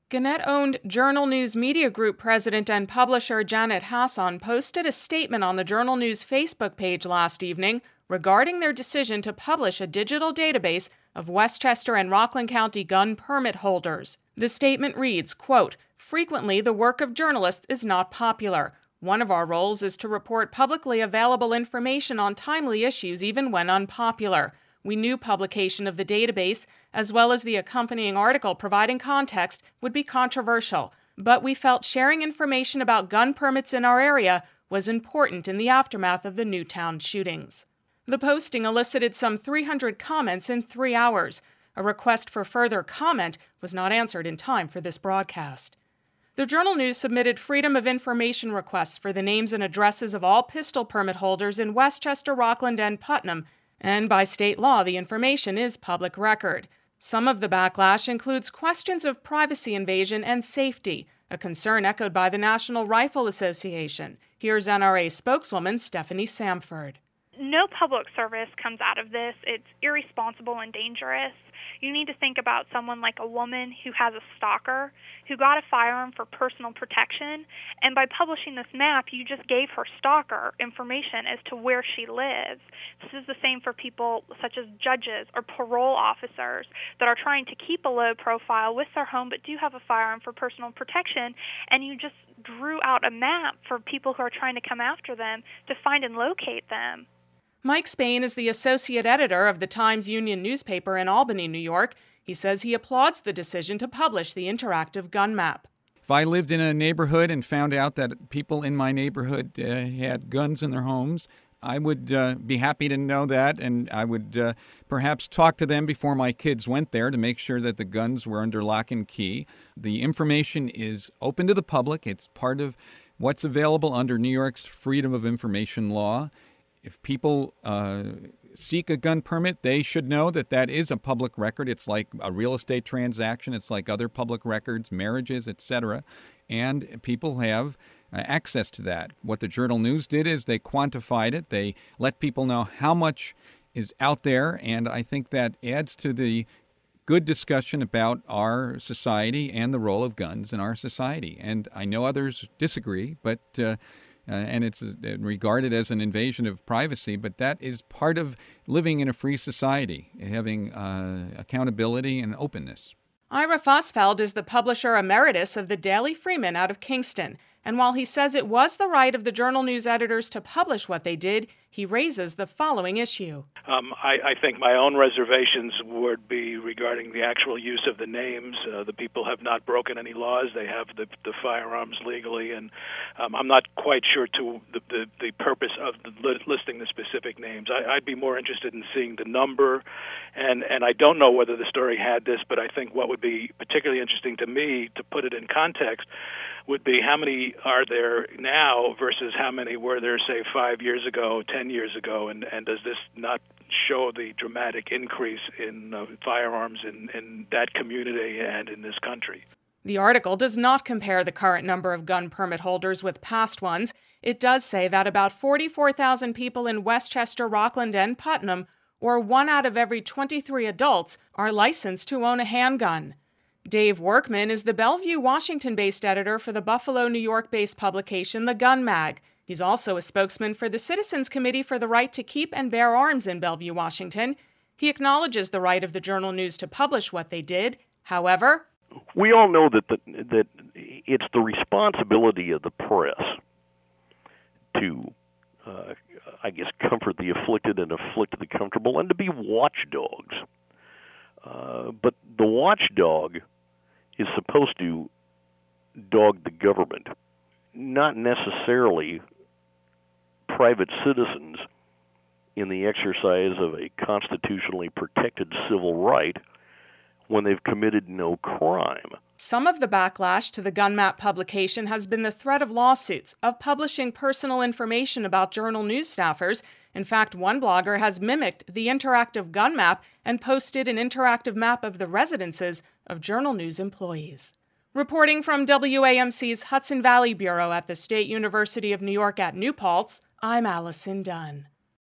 Gannett-owned Journal News Media Group president and publisher Janet Hassan posted a statement on the Journal News Facebook page last evening regarding their decision to publish a digital database of Westchester and Rockland County gun permit holders. The statement reads, quote, "Frequently, the work of journalists is not popular. One of our roles is to report publicly available information on timely issues even when unpopular. We knew publication of the database, as well as the accompanying article providing context, would be controversial, but we felt sharing information about gun permits in our area was important in the aftermath of the Newtown shootings." The posting elicited some 300 comments in 3 hours. A request for further comment was not answered in time for this broadcast. The Journal News submitted Freedom of Information requests for the names and addresses of all pistol permit holders in Westchester, Rockland, and Putnam, and by state law, the information is public record. Some of the backlash includes questions of privacy invasion and safety, a concern echoed by the National Rifle Association. Here's NRA spokeswoman Stephanie Samford. No public service comes out of this. It's irresponsible and dangerous. You need to think about someone like a woman who has a stalker, who got a firearm for personal protection, and by publishing this map, you just gave her stalker information as to where she lives. This is the same for people such as judges or parole officers that are trying to keep a low profile with their home but do have a firearm for personal protection, and you just drew out a map for people who are trying to come after them to find and locate them. Mike Spain is the associate editor of the Times-Union newspaper in Albany, New York. He says he applauds the decision to publish the interactive gun map. If I lived in a neighborhood and found out that people in my neighborhood had guns in their homes, I would be happy to know that, and I would perhaps talk to them before my kids went there to make sure that the guns were under lock and key. The information is open to the public. It's part of what's available under New York's Freedom of Information law. If people seek a gun permit, they should know that that is a public record. It's like a real estate transaction. It's like other public records, marriages, etc. And people have access to that. What the Journal News did is they quantified it. They let people know how much is out there. And I think that adds to the good discussion about our society and the role of guns in our society. And I know others disagree, but and it's regarded as an invasion of privacy, but that is part of living in a free society, having accountability and openness. Ira Fosfeld is the publisher emeritus of the Daily Freeman out of Kingston, and while he says it was the right of the Journal News editors to publish what they did, he raises the following issue. I think my own reservations would be regarding the actual use of the names. The people have not broken any laws. They have the firearms legally, and I'm not quite sure to the purpose of listing the specific names. I'd be more interested in seeing the number, and I don't know whether the story had this, but I think what would be particularly interesting to me, to put it in context, would be how many are there now versus how many were there, say, 5 years ago, 10 years ago, and does this not show the dramatic increase in firearms in that community and in this country? The article does not compare the current number of gun permit holders with past ones. It does say that about 44,000 people in Westchester, Rockland, and Putnam, or 1 out of every 23 adults, are licensed to own a handgun. Dave Workman is the Bellevue, Washington-based editor for the Buffalo, New York-based publication The Gun Mag. He's also a spokesman for the Citizens Committee for the Right to Keep and Bear Arms in Bellevue, Washington. He acknowledges the right of the Journal News to publish what they did. However, we all know that it's the responsibility of the press to, comfort the afflicted and afflict the comfortable, and to be watchdogs. But the watchdog is supposed to dog the government, not necessarily private citizens in the exercise of a constitutionally protected civil right when they've committed no crime. Some of the backlash to the Gun Map publication has been the threat of lawsuits, of publishing personal information about Journal News staffers. In fact, one blogger has mimicked the interactive gun map and posted an interactive map of the residences of Journal News employees. Reporting from WAMC's Hudson Valley Bureau at the State University of New York at New Paltz, I'm Allison Dunn.